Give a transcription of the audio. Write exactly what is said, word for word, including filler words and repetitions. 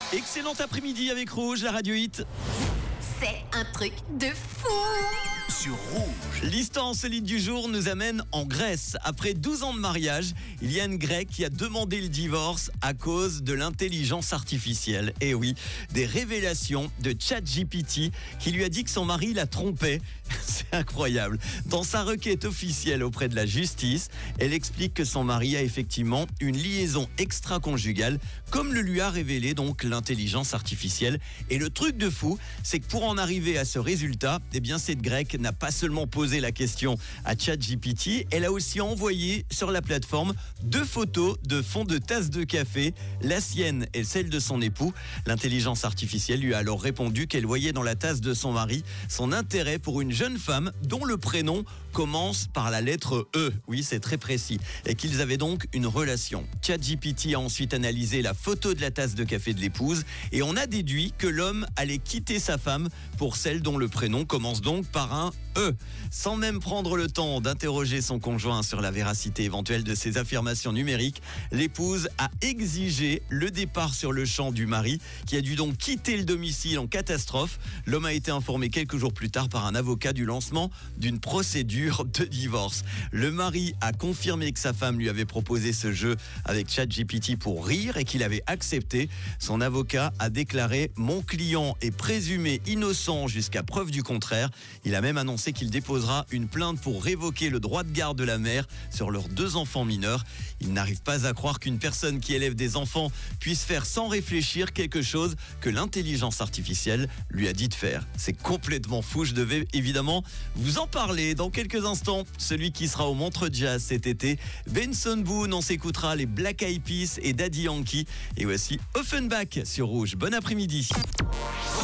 Excellent après-midi avec Rouge, la radio hit. C'est un truc de fou. Sur Rouge. L'histoire insolite du jour nous amène en Grèce. Après douze ans de mariage, il y a une Grecque qui a demandé le divorce à cause de l'intelligence artificielle. Et oui, des révélations de ChatGPT qui lui a dit que son mari la trompait. C'est incroyable. Dans sa requête officielle auprès de la justice, elle explique que son mari a effectivement une liaison extra-conjugale, comme le lui a révélé donc l'intelligence artificielle. Et le truc de fou, c'est que pour en arriver à ce résultat, eh bien cette Grecque n'a pas seulement posé la question à ChatGPT, elle a aussi envoyé sur la plateforme deux photos de fond de tasse de café, la sienne et celle de son époux. L'intelligence artificielle lui a alors répondu qu'elle voyait dans la tasse de son mari son intérêt pour une jeune femme dont le prénom commence par la lettre E. Oui, c'est très précis. Et qu'ils avaient donc une relation. ChatGPT a ensuite analysé la photo de la tasse de café de l'épouse et on a déduit que l'homme allait quitter sa femme pour celle dont le prénom commence donc par un E. Sans même prendre le temps d'interroger son conjoint sur la véracité éventuelle de ses affirmations numériques, l'épouse a exigé le départ sur le champ du mari qui a dû donc quitter le domicile en catastrophe. L'homme a été informé quelques jours plus tard par un avocat du lancement d'une procédure de divorce. Le mari a confirmé que sa femme lui avait proposé ce jeu avec ChatGPT pour rire et qu'il avait accepté. Son avocat a déclaré « Mon client est présumé innocent jusqu'à preuve du contraire ». Il a même annoncé qu'il déposera une plainte pour révoquer le droit de garde de la mère sur leurs deux enfants mineurs. Il n'arrive pas à croire qu'une personne qui élève des enfants puisse faire sans réfléchir quelque chose que l'intelligence artificielle lui a dit de faire. C'est complètement fou, je devais évidemment vous en parler dans quelques instants. Celui qui sera au Montreux Jazz cet été, Benson Boone, on s'écoutera les Black Eyed Peas et Daddy Yankee. Et voici Offenbach sur Rouge. Bon après-midi.